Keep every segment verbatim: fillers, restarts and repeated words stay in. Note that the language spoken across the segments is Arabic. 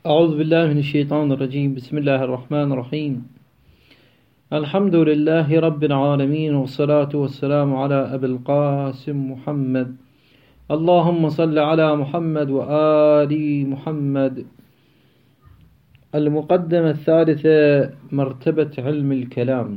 أعوذ بالله من الشيطان الرجيم. بسم الله الرحمن الرحيم. الحمد لله رب العالمين، والصلاة والسلام على أبي القاسم محمد. اللهم صل على محمد وآل محمد. المقدمة الثالثة، مرتبة علم الكلام.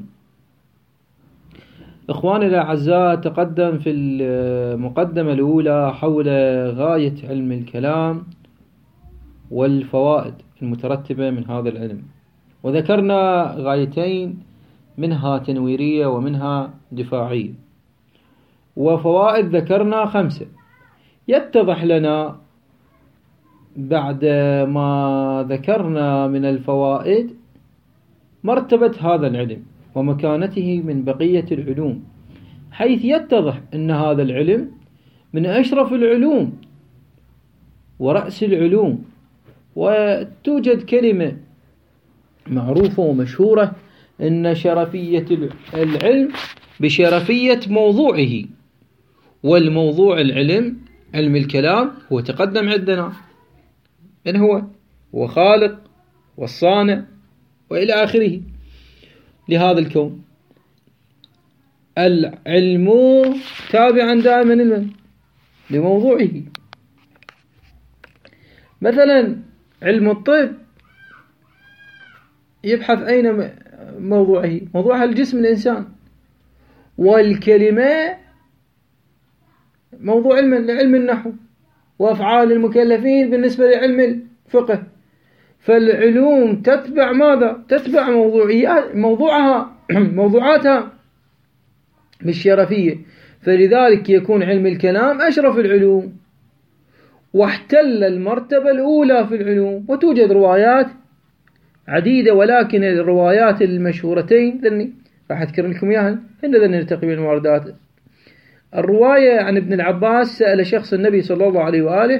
إخواني الأعزاء، تقدم في المقدمة الأولى حول غاية علم الكلام والفوائد المترتبة من هذا العلم، وذكرنا غايتين، منها تنويرية ومنها دفاعية، وفوائد ذكرنا خمسة. يتضح لنا بعد ما ذكرنا من الفوائد مرتبة هذا العلم ومكانته من بقية العلوم، حيث يتضح أن هذا العلم من أشرف العلوم ورأس العلوم. وتوجد كلمة معروفة ومشهورة أن شرفية العلم بشرفية موضوعه، والموضوع العلم علم الكلام هو تقدم عندنا. من هو؟ هو خالق والصانع وإلى آخره لهذا الكون. العلم تابعا دائما لموضوعه. مثلا علم الطب يبحث أين موضوعه؟ موضوعها الجسم الإنسان. والكلمة موضوع علم علم النحو وأفعال المكلفين بالنسبة لعلم الفقه. فالعلوم تتبع ماذا؟ تتبع موضوعيات موضوعها موضوعاتها بالشرفية. فلذلك يكون علم الكلام أشرف العلوم واحتل المرتبة الأولى في العلوم. وتوجد روايات عديدة، ولكن الروايات المشهورتين ذني راح أذكر لكم إياها، هن ذني نلتقي بالمواردات. الرواية عن ابن العباس: سأل شخص النبي صلى الله عليه وآله: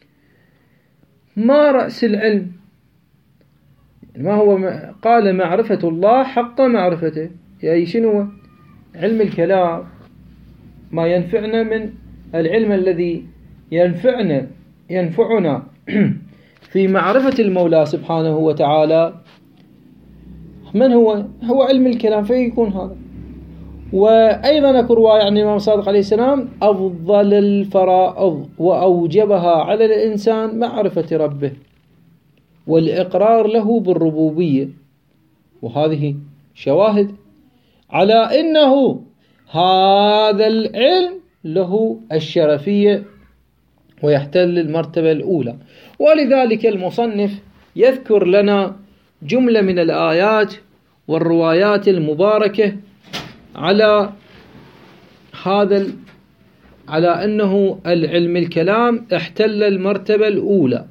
ما رأس العلم؟ ما هو؟ قال: معرفة الله حق معرفته. يعني شنو علم الكلام؟ ما ينفعنا من العلم الذي ينفعنا ينفعنا في معرفة المولى سبحانه وتعالى. من هو؟ هو علم الكلام، فيكون هذا. وأيضا أكو رواية عن الإمام الصادق عليه السلام: أفضل الفرائض وأوجبها على الإنسان معرفة ربه والإقرار له بالربوبية. وهذه شواهد على أنه هذا العلم له الشرفية ويحتل المرتبة الأولى. ولذلك المصنف يذكر لنا جملة من الآيات والروايات المباركة على هذا على أنه العلم الكلام احتل المرتبة الأولى.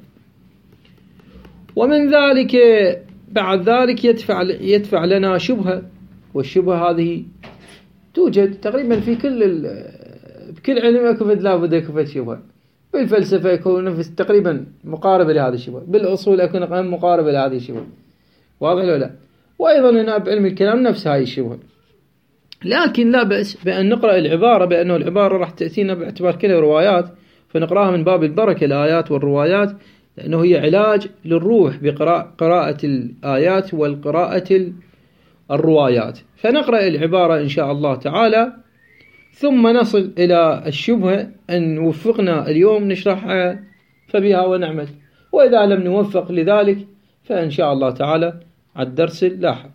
ومن ذلك بعد ذلك يدفع يدفع لنا شبهة، والشبهة هذه توجد تقريبا في كل بكل علم أكفت لا بد أكفت شبهة. بالفلسفة يكون نفس تقريبا مقاربة لهذه الشبهة، بالأصول يكون مقاربة لهذه الشبهة، واضح ولا لا؟ وأيضا هنا بعلم الكلام نفس هذه الشبهة. لكن لا بأس بأن نقرأ العبارة، بأنه العبارة راح تأتينا باعتبار كلها روايات، فنقرأها من باب البركة الآيات والروايات، لأنه هي علاج للروح بقراءة الآيات والقراءة الروايات. فنقرأ العبارة إن شاء الله تعالى، ثم نصل إلى الشبهة أن وفقنا اليوم نشرحها فبها ونعمل، وإذا لم نوفق لذلك فإن شاء الله تعالى على الدرس اللاحق.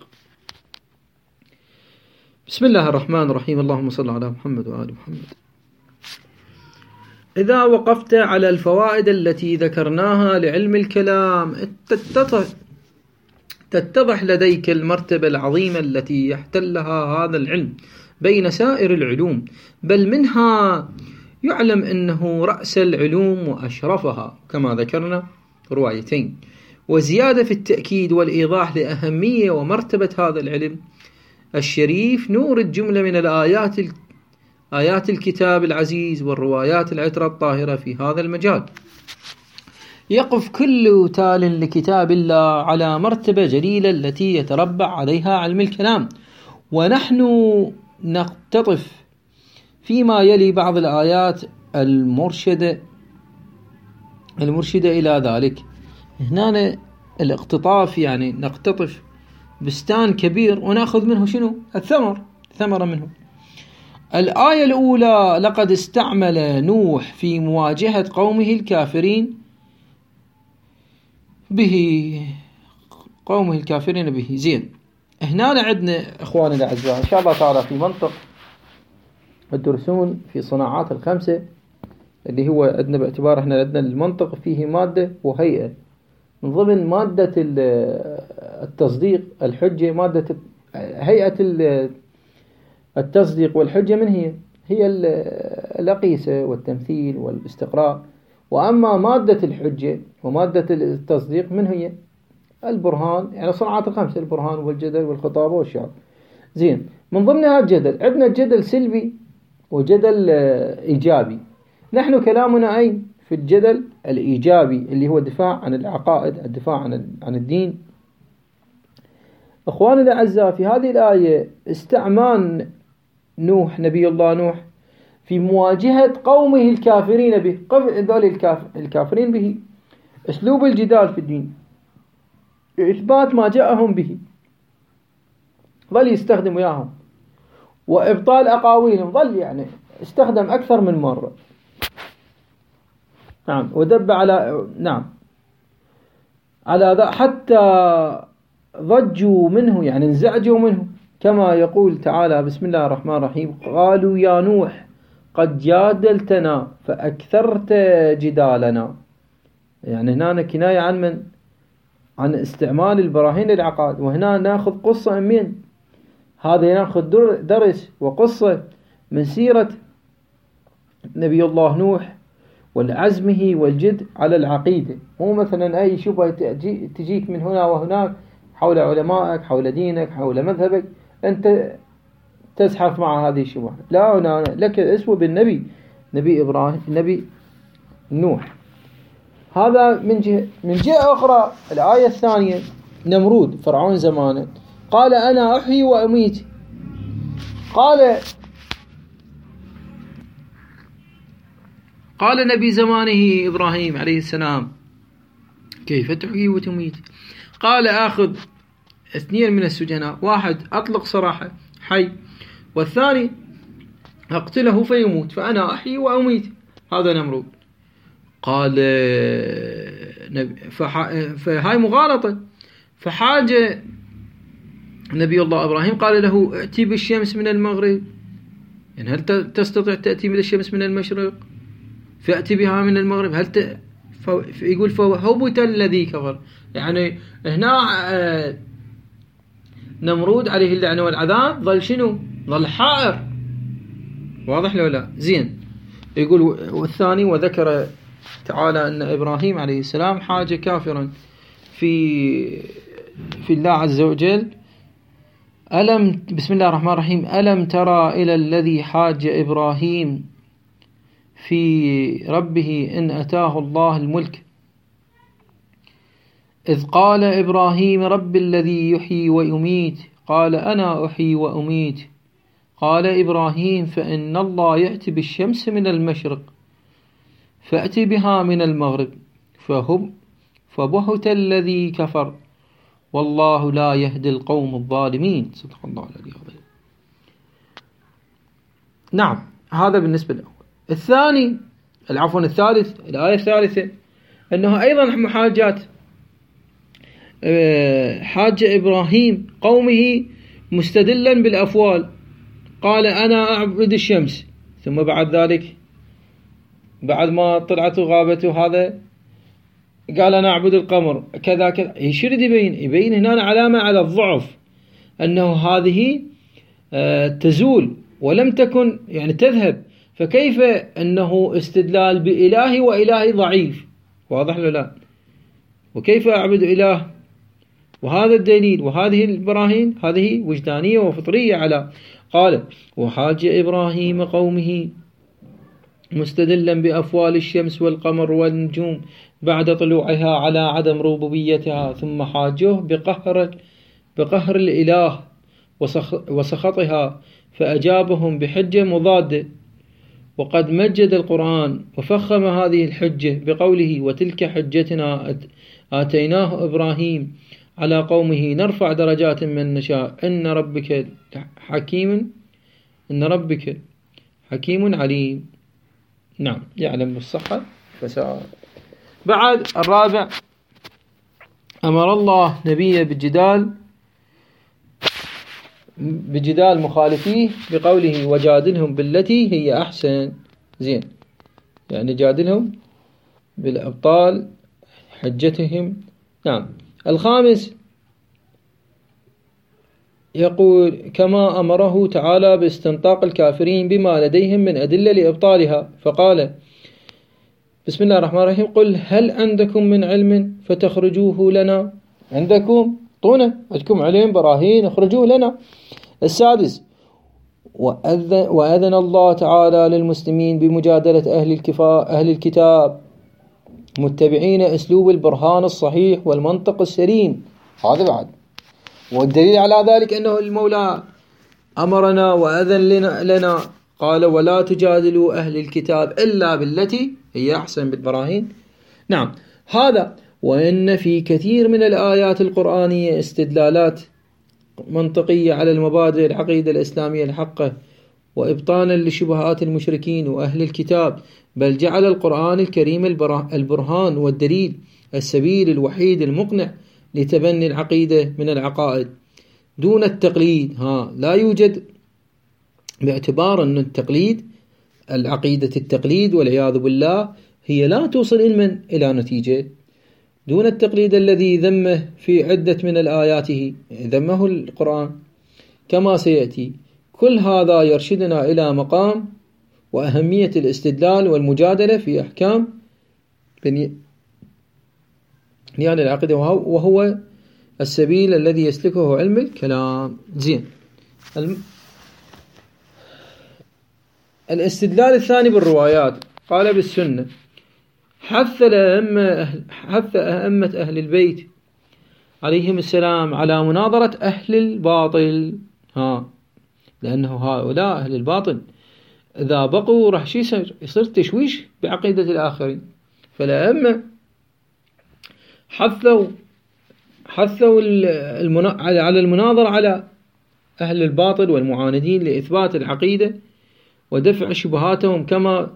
بسم الله الرحمن الرحيم. اللهم صل على محمد وآل محمد. إذا وقفت على الفوائد التي ذكرناها لعلم الكلام تتضح لديك المرتبة العظيمة التي يحتلها هذا العلم بين سائر العلوم، بل منها يعلم أنه رأس العلوم وأشرفها كما ذكرنا روايتين. وزيادة في التأكيد والإيضاح لأهمية ومرتبة هذا العلم الشريف نورد جملة من الآيات آيات الكتاب العزيز والروايات العترة الطاهرة في هذا المجال. يقف كل تال لكتاب الله على مرتبة جليلة التي يتربع عليها علم الكلام. ونحن نقتطف فيما يلي بعض الآيات المرشدة المرشدة إلى ذلك. هنا الاقتطاف يعني نقتطف بستان كبير ونأخذ منه شنو؟ الثمر، ثمرة منه. الآية الأولى: لقد استعمل نوح في مواجهة قومه الكافرين به، قومه الكافرين به. زين، هنا عندنا إخواني الأعزاء إن شاء الله تعالى في منطق الدرسون في صناعات الخمسة، اللي هو عندنا باعتبار احنا عندنا المنطق فيه مادة وهيئة. من ضمن مادة التصديق الحجة مادة هيئة التصديق والحجة، من هي؟ هي الأقيسة والتمثيل والاستقراء. وأما مادة الحجة ومادة التصديق من هي؟ البرهان، يعني صناعات الخمسة: البرهان والجدل والخطابة والشعر. زين، من ضمنها الجدل. عندنا الجدل سلبي وجدل إيجابي. نحن كلامنا أين؟ في الجدل الإيجابي اللي هو الدفاع عن العقائد، الدفاع عن عن الدين. أخواني الأعزاء، في هذه الآية استعمال نوح، نبي الله نوح، في مواجهة قومه الكافرين به. قبل الكافرين به أسلوب الجدال في الدين، إثبات ما جاءهم به، ظل يستخدم وياهم، وإبطال أقاويلهم، ظل يعني استخدم أكثر من مرة. نعم، ودب على نعم على ذا حتى ضجوا منه، يعني انزعجوا منه، كما يقول تعالى: بسم الله الرحمن الرحيم: قالوا يا نوح قد جادلتنا فأكثرت جدالنا. يعني هنا كناية عن من؟ عن استعمال البراهين للعقائد. وهنا ناخذ قصة من هذا، ناخذ درس وقصة من سيرة نبي الله نوح والعزمه والجد على العقيدة. مو مثلا أي شبهة تجيك من هنا وهناك حول علمائك، حول دينك، حول مذهبك، أنت تزحف مع هذه الشبهة. لا، هنا لك اسوة بالنبي، نبي إبراهيم، نبي نوح. هذا من جهة. من جهة أخرى الآية الثانية: نمرود فرعون زمانه قال أنا أحيي وأميت. قال قال نبي زمانه إبراهيم عليه السلام: كيف تحيي وتميت؟ قال آخذ اثنين من السجناء، واحد أطلق سراحه حي، والثاني أقتله فيموت، فأنا أحيي وأميت. هذا نمرود. قال فهاي مغالطة. فحاجة نبي الله إبراهيم قال له: ائتي بالشمس من المغرب، يعني هل تستطيع تأتي بالشمس من المشرق؟ فأتي بها من المغرب. هل ت... ف... يقول فهبت الذي كفر. يعني هنا نمرود عليه اللعنة والعذاب ظل شنو؟ ظل حائر. واضح لو لا؟ زين. يقول والثاني: وذكر تعالى أن إبراهيم عليه السلام حاج كافرا في في الله عز وجل. ألم بسم الله الرحمن الرحيم: ألم ترى إلى الذي حاج إبراهيم في ربه إن أتاه الله الملك إذ قال إبراهيم رب الذي يحيي ويميت قال أنا أحيي وأميت. قال إبراهيم: فإن الله يأتي بالشمس من المشرق فأتي بها من المغرب فهم فبهت الذي كفر والله لا يهدي القوم الظالمين. صدق الله العلي العظيم. نعم، هذا بالنسبة له. الثاني العفو الثالث الآية الثالثة أنه أيضا محاجات حاج إبراهيم قومه مستدلا بالأفوال. قال أنا أعبد الشمس، ثم بعد ذلك بعد ما طلعت وغابته هذا قال أنا أعبد القمر كذا كذا. يشرد يبين يبين هنا علامة على الضعف، أنه هذه تزول ولم تكن يعني تذهب، فكيف أنه استدلال بإله وإله ضعيف؟ واضح له لا؟ وكيف أعبد إله؟ وهذا الدليل وهذه البراهين هذه وجدانية وفطرية على. قال وحاج إبراهيم قومه مستدلا بأفوال الشمس والقمر والنجوم بعد طلوعها على عدم ربوبيتها، ثم حاجوه بقهر بقهر الإله وسخطها فأجابهم بحجة مضادة وقد مجد القرآن وفخم هذه الحجة بقوله وتلك حجتنا آتيناه إبراهيم على قومه نرفع درجات من نشاء إن ربك حكيم إن ربك حكيم عليم. نعم، يعلم بالصحة فساء. بعد الرابع، أمر الله نبيه بالجدال بجدال مخالفيه بقوله وجادلهم بالتي هي أحسن. زين، يعني جادلهم بالأبطال حجتهم. نعم. الخامس يقول كما أمره تعالى باستنطاق الكافرين بما لديهم من أدلة لإبطالها، فقال بسم الله الرحمن الرحيم قل هل عندكم من علم فتخرجوه لنا. عندكم طونا عندكم علم براهين اخرجوه لنا. السادس وأذن, وأذن الله تعالى للمسلمين بمجادلة أهل, أهل الكتاب متبعين أسلوب البرهان الصحيح والمنطق السليم. هذا بعد، والدليل على ذلك أنه المولى أمرنا وأذن لنا, لنا قال ولا تجادلوا أهل الكتاب إلا بالتي هي أحسن بالبراهين. نعم، هذا وإن في كثير من الآيات القرآنية استدلالات منطقية على المبادئ العقيدة الإسلامية الحقة وإبطانا لشبهات المشركين وأهل الكتاب، بل جعل القرآن الكريم البرهان والدليل السبيل الوحيد المقنع لتبني العقيدة من العقائد دون التقليد. ها لا يوجد، باعتبار أن التقليد العقيدة التقليد والعياذ بالله هي لا توصل علما إلى نتيجة، دون التقليد الذي ذمه في عدة من الآيات ذمه القرآن كما سيأتي. كل هذا يرشدنا إلى مقام وأهمية الاستدلال والمجادلة في أحكام بنيان العقيدة، وهو السبيل الذي يسلكه علم الكلام. زين، الم... الاستدلال الثاني بالروايات. قال بالسنة حث الأئمة حث أئمة أهل البيت عليهم السلام على مناظرة أهل الباطل. ها لأنه هؤلاء أهل الباطل إذا بقوا راح يصير يصير تشويش بعقيدة الآخرين، فالأئمة حثوا حثوا المنا... على المناظرة على أهل الباطل والمعاندين لإثبات العقيدة ودفع شبهاتهم، كما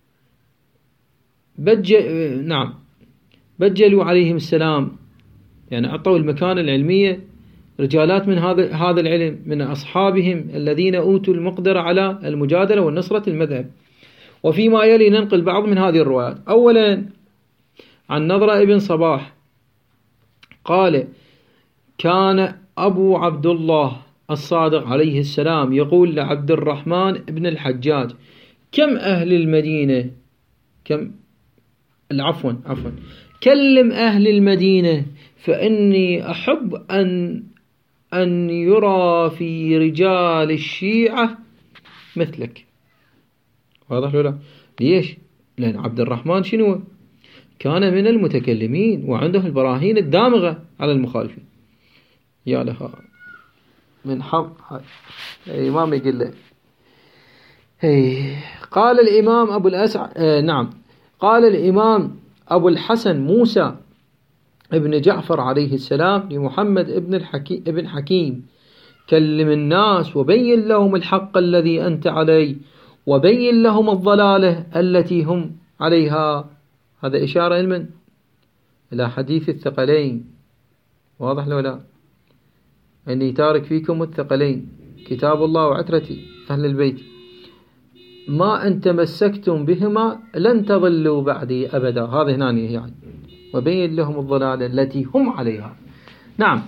بج... نعم بجلوا عليهم السلام، يعني أعطوا المكانة العلمية رجالات من هذا هذا العلم من أصحابهم الذين أوتوا المقدرة على المجادلة والنصرة المذهب. وفيما يلي ننقل بعض من هذه الروايات. أولا عن نضرة ابن صباح قال كان أبو عبد الله الصادق عليه السلام يقول لعبد الرحمن ابن الحجاج كم أهل المدينة كم العفوا عفوا كلم أهل المدينة فإني أحب أن أن يرى في رجال الشيعة مثلك. واضح ولا؟ ليش؟ لأن عبد الرحمن شنو؟ كان من المتكلمين وعنده البراهين الدامغة على المخالفين. يا لها من حق الإمام يقول له قال الإمام أبو الأسع آه نعم قال الإمام أبو الحسن موسى ابن جعفر عليه السلام لمحمد ابن الحكيم ابن حكيم كلم الناس وبين لهم الحق الذي أنت عليه وبين لهم الضلالة التي هم عليها. هذا إشارة علما إلى حديث الثقلين. واضح لو لا؟ أني تارك فيكم الثقلين كتاب الله وعترتي أهل البيت ما أن تمسكتم بهما لن تضلوا بعدي أبدا. هذا هنا يعني وبين لهم الضلالة التي هم عليها. نعم.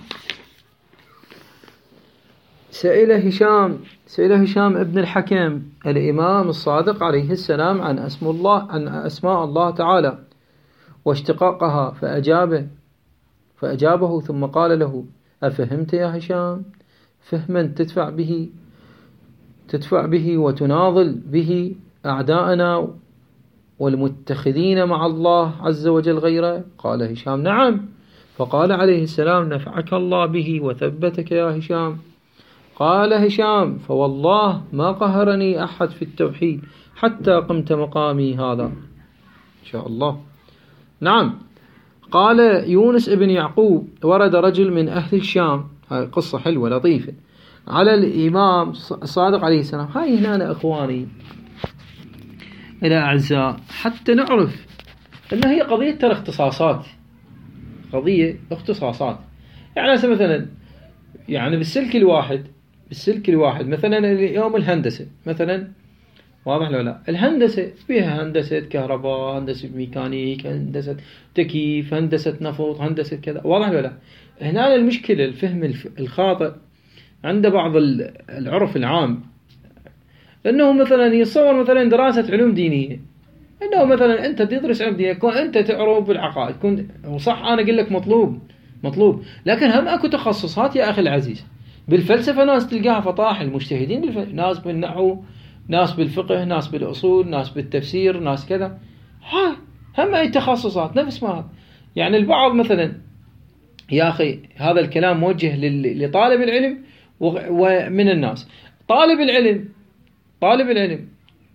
سئل هشام سئل هشام ابن الحكم الإمام الصادق عليه السلام عن اسم الله عن أسماء الله تعالى واشتقاقها فأجابه فأجابه ثم قال له أفهمت يا هشام فهما تدفع به تدفع به وتناضل به أعداءنا والمتخذين مع الله عز وجل غيره؟ قال هشام نعم. فقال عليه السلام نفعك الله به وثبتك يا هشام. قال هشام فوالله ما قهرني أحد في التوحيد حتى قمت مقامي هذا إن شاء الله. نعم. قال يونس ابن يعقوب ورد رجل من أهل الشام، هاي قصة حلوة لطيفة، على الإمام الصادق عليه السلام. هاي هنا أخواني إلى أعزاء حتى نعرف أن هي قضية ترى اختصاصات، قضية اختصاصات. يعني مثلا يعني بالسلك الواحد بالسلك الواحد مثلا اليوم الهندسة مثلا، واضح ولا لا؟ الهندسة فيها هندسة كهرباء، هندسة ميكانيك، هندسة تكييف، هندسة نفط، هندسة كذا، واضح ولا لا؟ هنا المشكلة الفهم الخاطئ عند بعض العرف العام، انه مثلا يتصور مثلا دراسة علوم دينية، انه مثلا انت تدرس علوم دينية كون انت تعرف بالعقائد، كون وصح انا اقول لك مطلوب مطلوب لكن هم اكو تخصصات يا اخي العزيز. بالفلسفة ناس تلقاها فطاحل مجتهدين بالفلسفة، ناس بالنحو، ناس بالفقه، ناس بالأصول، ناس بالتفسير، ناس كذا، ها هم أي تخصصات نفس ما يعني البعض مثلا يا أخي هذا الكلام موجه لطالب العلم ومن الناس. طالب العلم طالب العلم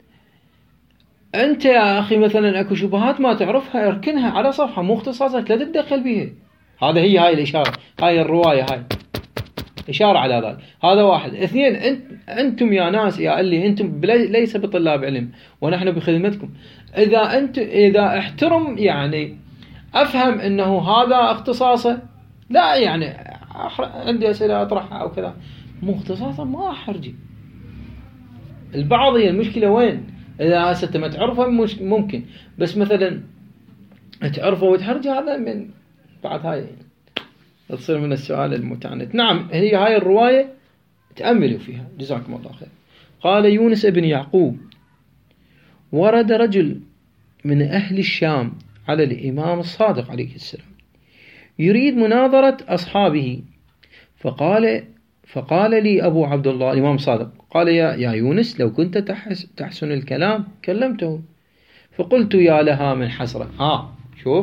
أنت يا أخي مثلا أكو شبهات ما تعرفها اركنها على صفحة، مو اختصاصك لا تتدخل بها. هذا هي هاي الإشارة، هاي الرواية، هاي إشارة على ذلك. هذا واحد. اثنين، أنت أنتم يا ناس يا اللي أنتم ليس بطلاب علم ونحن بخدمتكم، إذا أنت إذا احترم يعني أفهم أنه هذا اختصاصه، لا يعني عندي أسئلة أطرحها أو كذا، مو اختصاصه ما أحرجي. البعض هي المشكلة وين؟ إذا هسه ما تعرفها ممكن، بس مثلا تعرفه وتحرجه هذا من بعد هاي تصير من السؤال المتعنت. نعم هي هاي الرواية تأملوا فيها جزاكم الله خير. قال يونس ابن يعقوب ورد رجل من أهل الشام على الإمام الصادق عليه السلام يريد مناظرة أصحابه، فقال فقال لي أبو عبد الله الإمام الصادق قال يا, يا يونس لو كنت تحسن الكلام كلمته، فقلت يا لها من حسرة. ها شوف،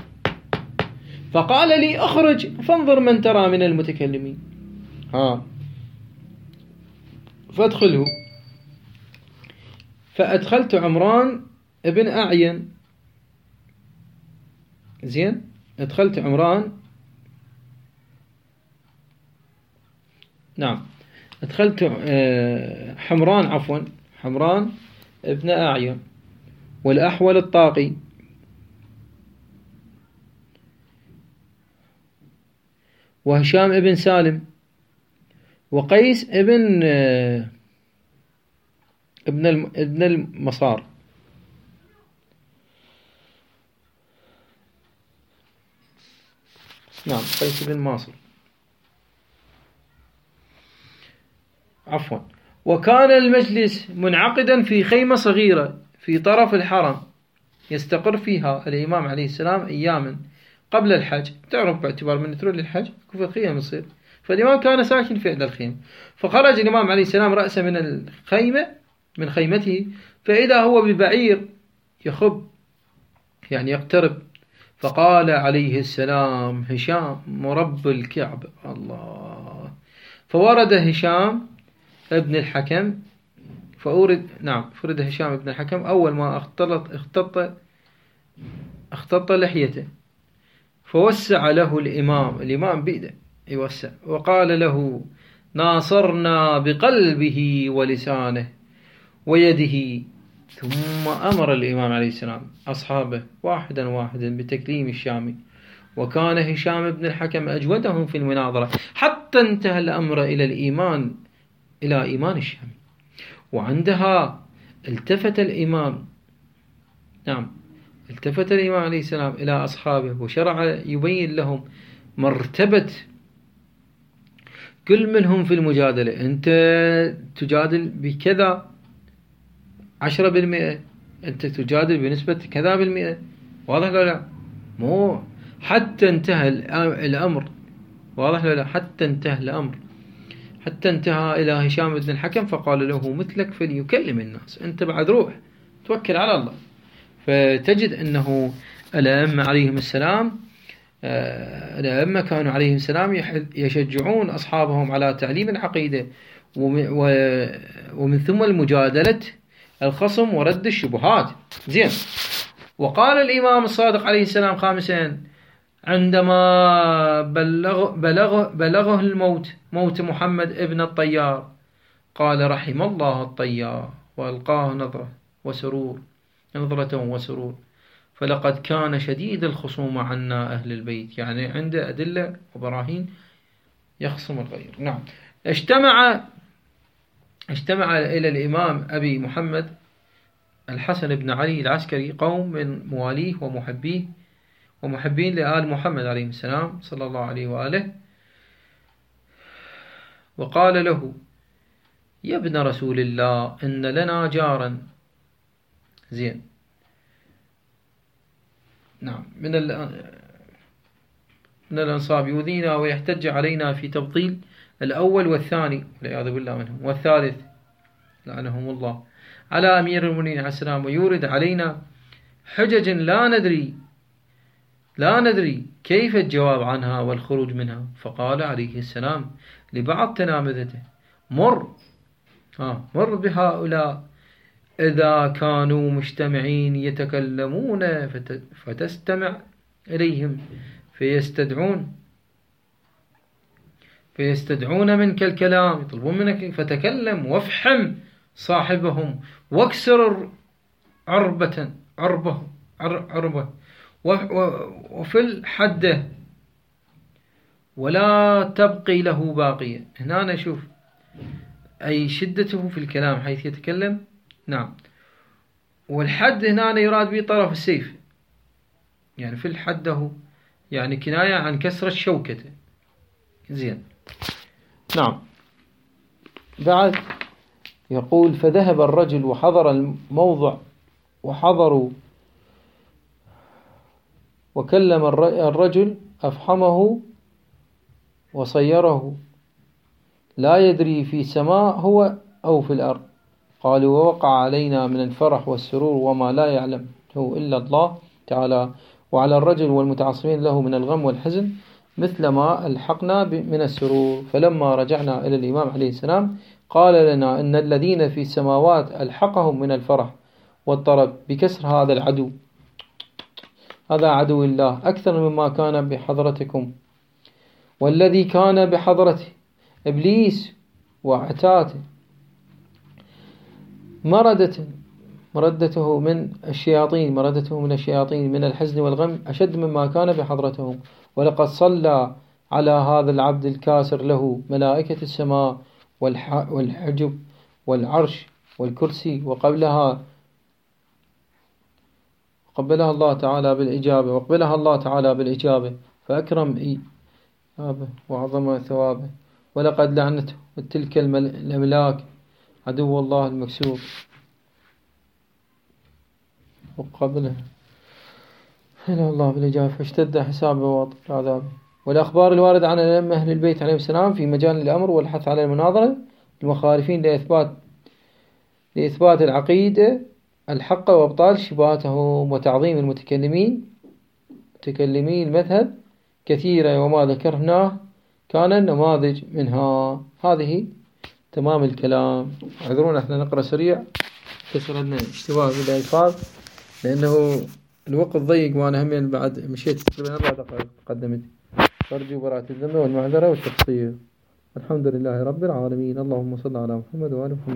فقال لي أخرج فانظر من ترى من المتكلمين. ها فادخله، فأدخلت عمران ابن أعين. زين، أدخلت عمران نعم أدخلت حمران عفوا حمران ابن أعين والأحول الطاقي وهشام ابن سالم وقيس ابن ابن ابن المصار. نعم قيس بن ماصر عفوا. وكان المجلس منعقدا في خيمة صغيرة في طرف الحرم يستقر فيها الإمام عليه السلام أياما قبل الحج. تعرف باعتبار من تروح للحج كفة خيمة تصير، فالإمام كان ساكن في إحدى الخيم. فخرج الإمام عليه السلام رأسه من الخيمة من خيمته، فإذا هو ببعير يخب يعني يقترب، فقال عليه السلام هشام مرب الكعبة. الله. فورد هشام ابن الحكم فأورد نعم فرد هشام ابن الحكم أول ما اختلط اختط اختط لحيته، فوسع له الإمام الإمام بيده يوسع، وقال له ناصرنا بقلبه ولسانه ويده. ثم أمر الإمام عليه السلام أصحابه واحدا واحدا بتكليم الشامي، وكان هشام بن الحكم أجودهم في المناظرة حتى انتهى الأمر إلى الإيمان إلى إيمان الشامي. وعندها التفت الإمام نعم التفت الإمام عليه السلام إلى أصحابه وشرع يبين لهم مرتبة كل منهم في المجادلة. أنت تجادل بكذا عشرة بالمئة، أنت تجادل بنسبة كذا بالمئة، واضح ولا لا؟ مو حتى انتهى الأمر، واضح ولا لا؟ حتى انتهى الأمر حتى انتهى إلى هشام بن الحكم فقال له مثلك فليكلم الناس، أنت بعد روح توكل على الله. فتجد أنه الأئمة عليهم السلام الأئمة كانوا عليهم السلام يشجعون أصحابهم على تعليم العقيدة ومن ثم المجادلة الخصم ورد الشبهات. زين. وقال الإمام الصادق عليه السلام خامسا عندما بلغ بلغ بلغه الموت، موت محمد ابن الطيار، قال رحم الله الطيار، وألقاه نظرة وسرور نظرة وسرور، فلقد كان شديد الخصومة عنا أهل البيت، يعني عنده أدلة وبراهين يخصم الغير. نعم. اجتمع اجتمع إلى الإمام أبي محمد الحسن بن علي العسكري قوم من مواليه ومحبيه ومحبين لآل محمد عليه السلام صلى الله عليه وآله، وقال له: يا ابن رسول الله، إن لنا جارا. زين. نعم. من من الأنصاب يؤذينا ويحتج علينا في تبطيل الأول والثاني والعياذ بالله منهم، والثالث لعنهم الله على أمير المؤمنين عليه السلام، ويورد علينا حجج لا ندري لا ندري كيف الجواب عنها والخروج منها. فقال عليه السلام لبعض تلامذته: مر ها مر بهؤلاء إذا كانوا مجتمعين يتكلمون فتستمع إليهم فيستدعون فيستدعون منك الكلام، يطلبون منك، فتكلم وافحم صاحبهم واكسر عربة عربة عربة وفي الحدة ولا تبقي له باقية. هنا نشوف أي شدته في الكلام حيث يتكلم. نعم. والحد هنا يراد به طرف السيف، يعني في الحده يعني كناية عن كسر الشوكة. زين. نعم. بعد يقول: فذهب الرجل وحضر الموضع وحضروا وكلم الرجل أفحمه وصيره لا يدري في سماء هو أو في الأرض. قالوا: ووقع علينا من الفرح والسرور وما لا يعلم هو إلا الله تعالى، وعلى الرجل والمتعصبين له من الغم والحزن مثل ما ألحقنا من السرور. فلما رجعنا إلى الإمام عليه السلام قال لنا إن الذين في السماوات ألحقهم من الفرح والطرب بكسر هذا العدو، هذا عدو الله أكثر مما كان بحضرتكم، والذي كان بحضرته إبليس وعتاته مردة مردته من الشياطين مردته من الشياطين من الحزن والغم أشد مما كان بحضرتهم. ولقد صلى على هذا العبد الكاسر له ملائكة السماء والحجب والعرش والكرسي، وقبلها قبلها الله تعالى بالإجابة وقبلها الله تعالى بالإجابة فأكرم إيابه وعظم ثوابه. ولقد لعنته تلك الأملاك عدو الله المكسور وقبلها إلى الله بالإجابة فاشتد حسابه وأطل عذابه. والأخبار الواردة عن الأئمة أهل البيت عليهم السلام في مجال الأمر والحث على المناظرة المخالفين لإثبات لإثبات العقيدة الحق وابطال شبهاتهم وتعظيم المتكلمين متكلمي المذهب كثيرة، وما ذكرناه كان النماذج منها. هذه تمام الكلام. اعذرونا احنا نقرأ سريع كسر لنا اشتباه بالألفاظ لأنه الوقت ضيق وأنا همين بعد مشيت تقريبا أربع دقائق قدمت، فارجو براءة الذمة والمعذرة والتقصير. الحمد لله رب العالمين. اللهم صل على محمد وآل محمد.